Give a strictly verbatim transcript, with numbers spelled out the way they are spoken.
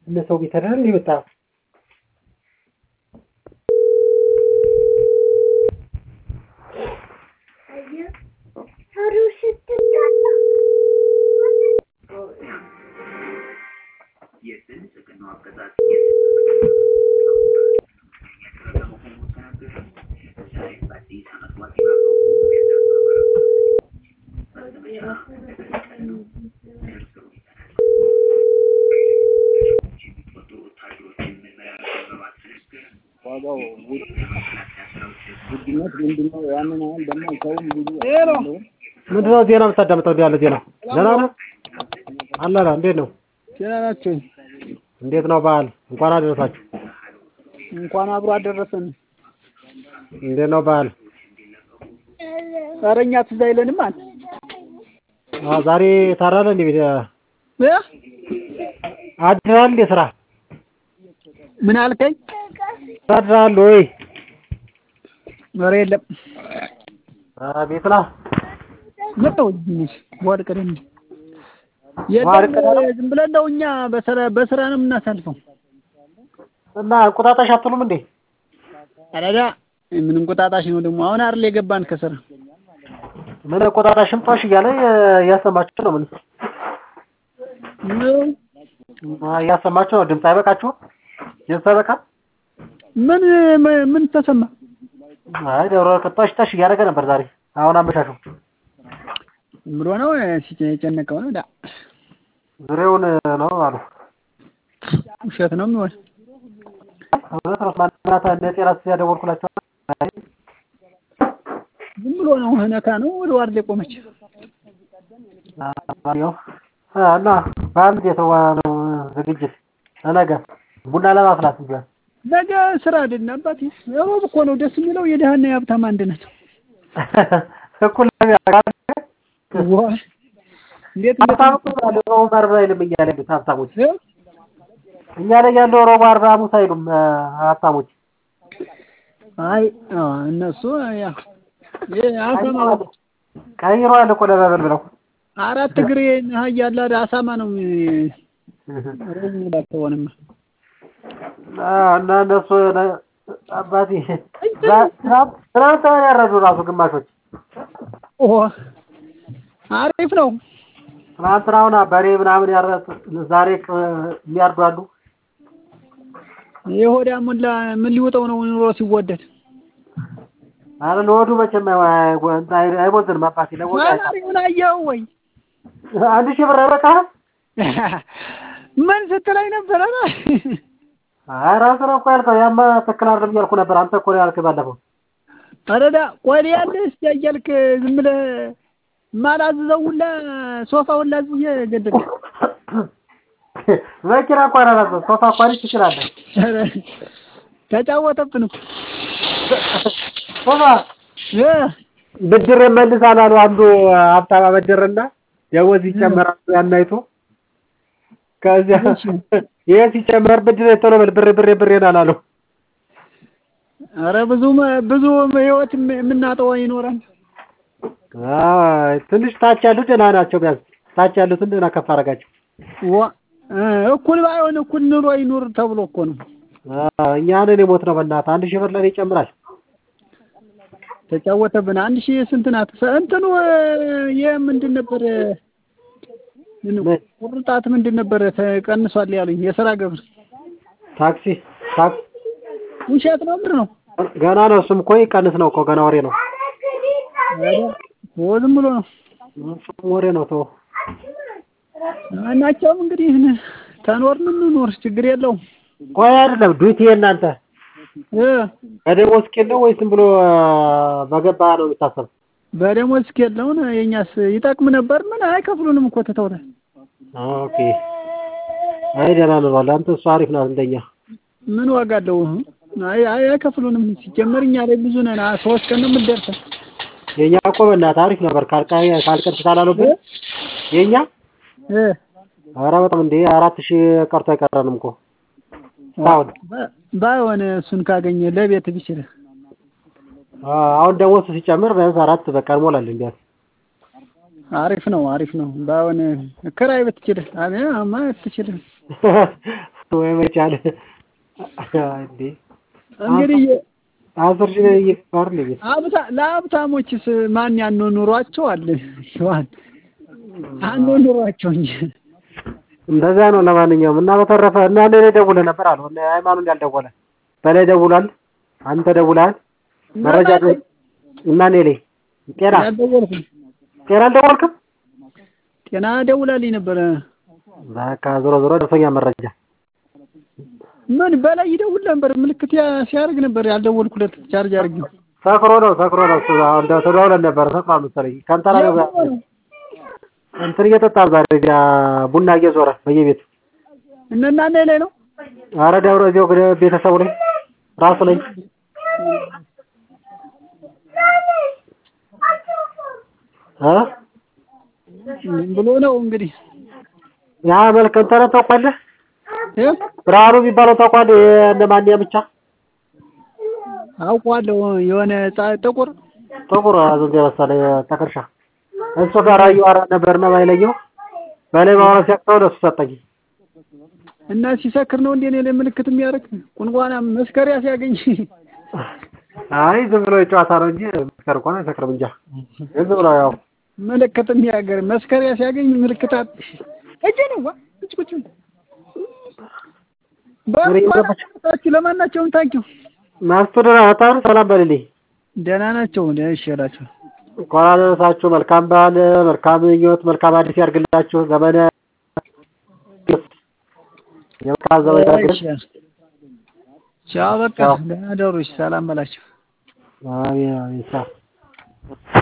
ለሰው ቢተረን ይወጣ ዋጋው ውድነት ምንድነው? ያንን አሁን ደግሞ ሰውም ብዙ ምንድነው ዜና የምታዳምጠው? ያለ ዜና ደህና ነህ? አላላ እንዴት ነው? ደህና ናችሁ? እንዴት ነው በዓል? እንኳን አደረሳችሁ። እንኳን አብሮ አደረሰን። እንዴት ነው በዓል? ኧረ እኛ ትዝ አይለንም አለ። አዎ ዛሬ ታራለ እንዴ? እ አድራል እንዴ ስራ? ምን አልከኝ? ታድራል ወይ? ኧረ የለም። ኧረ ቤት ነህ? መጣሁ ትንሽ ወድቀን እንጂ የለም ዝም ብለን ነው እኛ በስራ በስራ ነው የምናሳልፈው። እና እንቁጣጣሽ አትሉም እንዴ? አረዳ ምን እንቁጣጣሽ ነው ደግሞ አሁን አይደል የገባን ከስራ። ምን እንቁጣጣሽም ጦሽ እያለ ያሰማችሁ ነው ምን? ነው ያሰማችሁ ነው ድምጽ አይበቃችሁም? የሰበካ ምን ምን ተሰማ? አይ ደብረ ቅጣሽ ታሽ እያደረገ ነበር ዛሬ አሁን አመሻሹ ምሮ ነው ሲጨነቀው ነው ዳ ዙሬውን ነው አሉ። ውሸት ነው የሚሆን አሁን ማናታ ለጤናስ ያደወልኩላችሁ ዝም ብሎ ነው ነካ ነው ወደ ዋርድ ቆመች። አሪዮ እና ባንድ የተዋለው ዝግጅት ነገ ቡና ለማፍላት ይባል ነገ ስራ አይደል አባቴ ያው እኮ ነው ደስ የሚለው የደሃና የሀብታም አንድነት እኩል ያጋር ዋ እንዴት ሀብታም እኮ ነው ባርባ አይልም እያለ ሀብታሞች እኛ ላይ ያለው ሮባ አርባ ሙሳ አይሉም ሀብታሞች አይ እነሱ ያ አሳማ ቀይሯል እኮ ለበብል ብለው አራት እግሬ ያያላ አሳማ ነው ረኝ ባተወንም እና እነሱ አባቴ ትናንት ያረዱ ራሱ ግማሾች ኦ አሪፍ ነው። ትናንትናውና በሬ ምናምን ያረዱ ዛሬ የሚያርዱ አሉ። የሆዳ ሙላ ምን ሊወጣው ነው ኑሮ ሲወደድ አረ ለወዱ መቼም አይቦዝንም አባቴ ለወዱ አሪውን አየው ወይ አንድ ሺህ ብር በቃ ምን ስትላይ ነበር? አረ አስራ እኮ ያልከው ያማ ተክል አይደለም እያልኩ ነበር። አንተ እኮ ነው ያልከው ባለፈው። አረዳ ቆይ ያለስ ያያልክ ዝም ብለህ ማላዘው ሁላ ሶፋው ሁላ ዝዬ ገደል ወኪራ እኮ አራራዘ ሶፋ ቋሪ ትችላለህ። ተጫወተብን እኮ ሶፋ እ ብድር መልሳል አሉ አንዱ ሀብታም አበደረና ደሞዝ ይጨመራል ያናይቶ ከዚያ ይሄ ሲጨመር ብድር ቶሎ በል ብር ብር ብር ይናላሉ። አረ ብዙ ብዙ ህይወት የምናጠው ይኖራል። አይ ትንሽ ታች ያሉት ደህና ናቸው። ቢያንስ ታች ያሉትን ደህና ከፍ አደረጋቸው። ዋ እኩል ባይሆን እኩል ኑሮ ይኑር ተብሎ እኮ ነው። አዎ እኛ ነን የሞት ነው በእናትህ አንድ ሺህ ብር ላይ ይጨምራል። ተጫወተብን አንድ ሺህ ስንት ናት? እንትኑ የምንድን ነበር ምን ቁርጣት ምንድን ነበር ተቀንሷል ያሉኝ የሥራ ግብር ታክሲ ታክሲ ውሸት ነው ምንድን ነው? ገና ነው እሱም እኮ ይቀንስ ነው እኮ ገና ወሬ ነው። አረ ዝም ብሎ ነው ወሬ ነው ተው እናቸው እንግዲህ ተኖርን እንኖር ችግር የለውም። ቆይ አይደለም ዱቲ እናንተ እ በደሞዝ ስኬል ወይስ ዝም ብሎ በገባ ነው የሚታሰብ? በደሞዝ ስኬል ነው። የኛስ ይጠቅም ነበር ምን አይከፍሉንም እኮ ተተውታል። ኦኬ አይ ደህና ነው ባላ አንተ እሱ አሪፍ ነው እንደኛ ምን ዋጋ አለው? አይ አይ አይከፍሉንም ሲጀመር እኛ ላይ ብዙ ነን ሶስት ቀን ነው የምንደርሰው። የኛ እኮ በእናትህ አሪፍ ነበር ካልቃይ ካልቀጥ ታላለብን የኛ እ ኧረ በጣም እንዴ አራት ሺህ ቀርቶ አይቀርንም እኮ ታው ባይሆን እሱን ካገኘ ለቤት ቢችል አሁን ደሞዝ ሲጨምር ቢያንስ አራት በቃ ሞላልን ቢያንስ አሪፍ ነው አሪፍ ነው ባውን ክራይ ብትችል አማ ብትችል ወይ መቻል እንዴ እንግዲህ አስር ሺህ ይፈር ነው አብታ ለሀብታሞችስ ማን ያነው ኑሯቸው አለ ይዋን አንዱ ኑሯቸው እንጂ እንደዛ ነው ለማንኛውም እና በተረፈ እና ለኔ ደውለ ነበር አሉ እና ሃይማኖት ያልደወለ በላይ ደውሏል አንተ ደውላል መረጃ እና ነሌ ጤና ያልደወልኩ ጤና አልደወልክም ጤና ደውላልኝ ነበር በቃ ዞሮ ዞሮ ደፈኛ መረጃ ምን በላይ ይደውል ነበር ምልክት ሲያርግ ነበር ያልደወልኩለት ቻርጅ አርጊው ሰክሮ ነው ሰክሮ ነው እንደ ተደውለን ነበር ሰክሮ መሰለኝ ካንተራ ነው እንትን እየጠጣ ዛሬ ቡና እየዞረ በየቤቱ እነና ነሌ ነው አረ ደውሮ እዚው ቤተሰቡ ላይ ራሱ ላይ አ ብሎ ነው እንግዲህ ያ መልከም ተረተቆለ እ ብራሩ ቢባለው ተቋል እንደማንያ ብቻ አውቋለሁ የሆነ ጥቁር ጥቁር አዘን ያወሳለ ተከርሻ እሱ ጋር አያወራ ነበርና ባይለየው ባላይ ማውራት ያቀው ለሱ ሰጠኝ እና ሲሰክር ነው እንዴ ነው ምልክት የሚያርክ ቁንቋና መስከሪያ ሲያገኝ አይ ዝም ብሎ ጨዋታ ነው እንጂ መስከር እንኳን አይሰክርም እንጃ ዝም ብሎ ያው ምልክት የሚያገር መስከሪያ ሲያገኝ ምልክታት እጀነው እጭ ቁጭ ባሪባታች ለማናቸውም ታንኪው ማስተዳራ አታሩ ሰላም በልልኝ ደህና ናቸው ለይሽላችሁ ቆራለሳችሁ መልካም ባለ መልካም ህይወት መልካም አዲስ ያርግላችሁ ዘመነ የካዛ ወይታችሁ ቻው በቃ ደህና ደሩሽ ሰላም በላችሁ አሜን አሜን